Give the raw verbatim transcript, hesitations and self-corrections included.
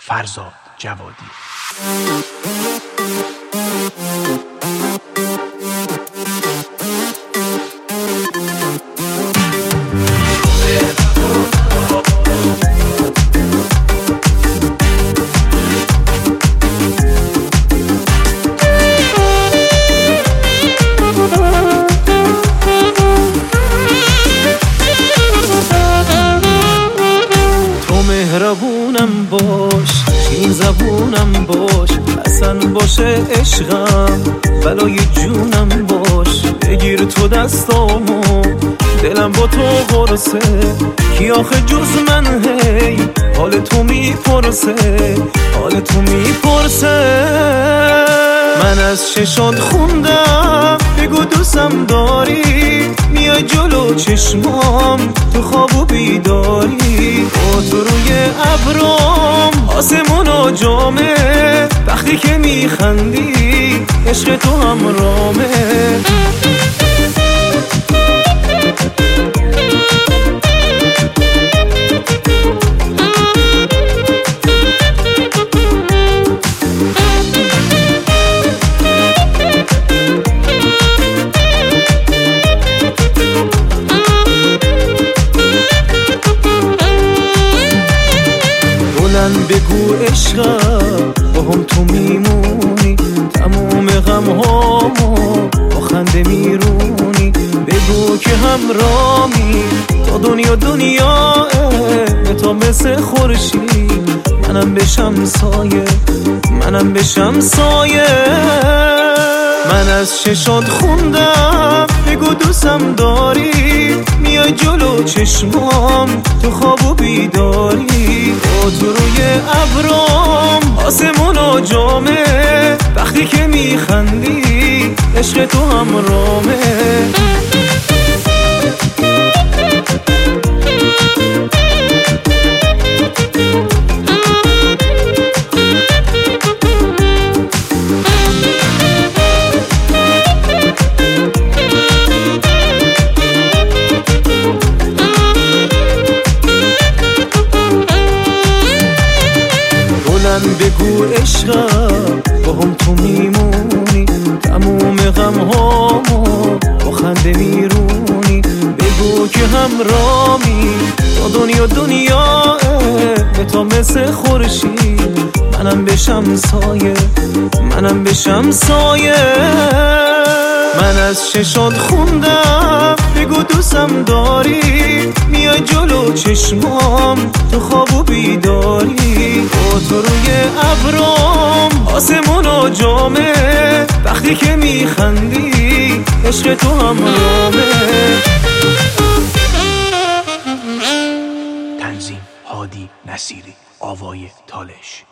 فرزاد جوادی. مهربونم باش، این زبونم باش، اصلا باشه عشقم، بلای جونم باش. بگیر تو دستامو، دلم با تو قرصه، کی آخه جز من هی حال تو میپرسه، حال تو میپرسه. من از ششات خوندم بگو دوستم داری، میای جلو چشمام تو خواب و بیداری. با تو روی ابرام آسمون و جامه، وقتی که میخندی عشق تو همرامه. بگو عشقم با هم تو میمونی، تموم غم هامو با خنده میرونی. بگو که همرامی تا دنیا دنیا، به تا مثل خورشید منم بشم سایه، منم بشم سایه. من از ششات خوندم بگو دوستم داری، میای جلو چشمام تو خواب و بیداری. با تو روی ابرام آسمون و جامه، وقتی که میخندی عشق تو همرامه. بگو عشقم با هم تو میمونی، تموم غم هامو با خنده میرونی. بگو که همرامی تا دنیا دنیا، به تا مثل خورشید منم بشم سایه، منم بشم سایه. من از ششات خوندم بگو دوستم داری، میای جلو چشمام تو خواب و بیداری. با تو روی ابرام آسمون و جامه، وقتی که میخندی عشق تو همرامه. تنظیم هادی نصیری، آوای تالش.